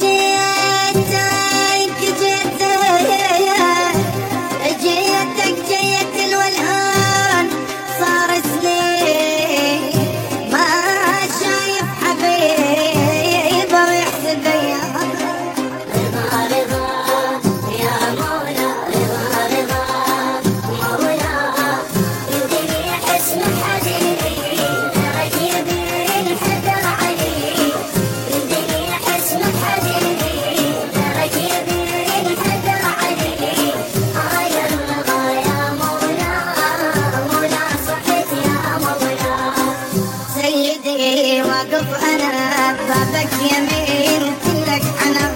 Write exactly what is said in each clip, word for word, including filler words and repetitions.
واقف انا بابك يمين كلك انا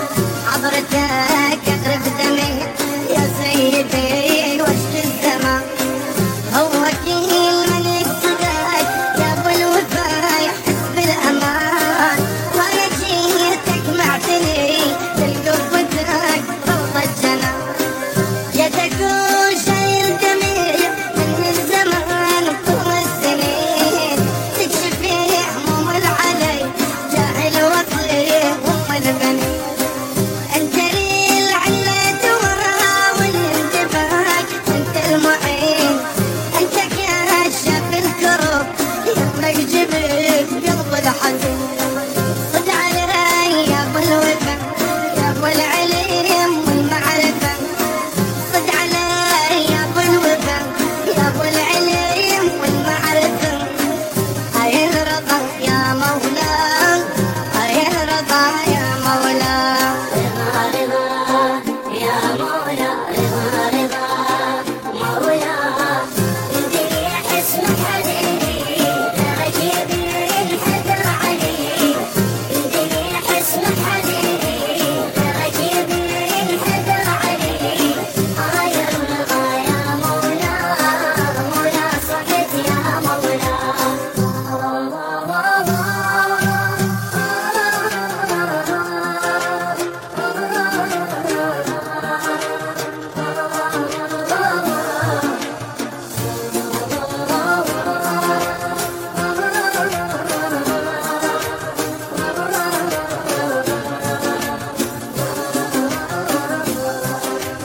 حضرتك اقرب دمي يا سيدي وش الزمان هو كل من يقصدك يا ابو الوفا يحس بالامان وانا جيتك معتني بالقبتك روض الجنان يدك وشايل دمي من الزمان طول السنين تكشفي هموم العلي جاهل وطلي ام البنين انت لي العلة وراول انتباك انت المعين انت كاشف الكرب يمك جبت قلب الحزين صد علي يا ابو الوفا يا ابو العلم والمعرفة صد علي يا ابو الوفا يا ابو العلم والمعرفة هاي الرضا يا مولاي هاي الرضا يا مولاي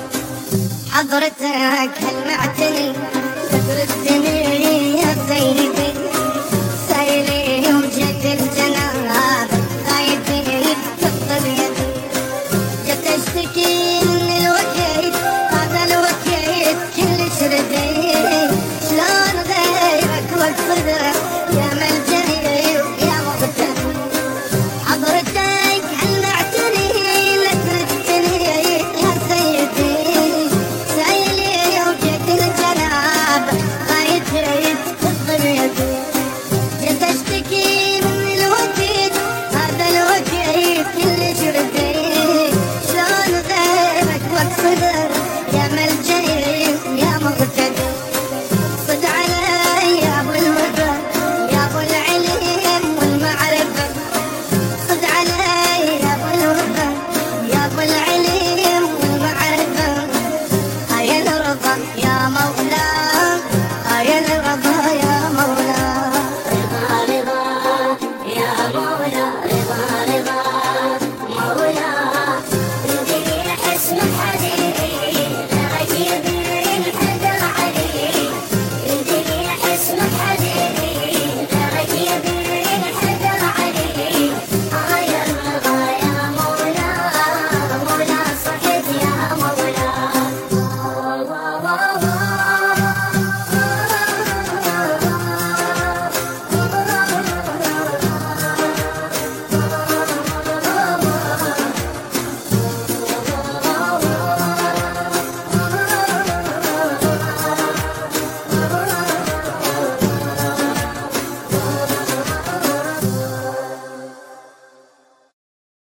حضرتك هل معتني تدرسني يا سيدي